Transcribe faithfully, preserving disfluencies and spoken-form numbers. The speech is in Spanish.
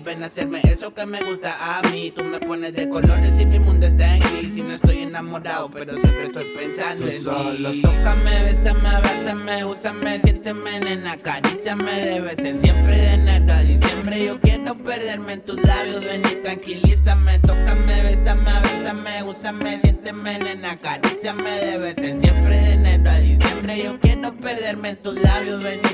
ven a hacerme eso que me gusta a mí. Tú me pones de colores y mi mundo está en gris. Y no estoy enamorado, pero siempre estoy pensando en ti. Solo tócame, bésame, abrázame, úsame, siénteme, nena, acaríciame de vez en siempre, de enero a diciembre. Yo quiero perderme en tus labios, ven y tranquilízame. Tócame, bésame, abrázame, úsame, siénteme, nena, acaríciame de vez en siempre, de enero a diciembre. Yo quiero perderme en tus labios, ven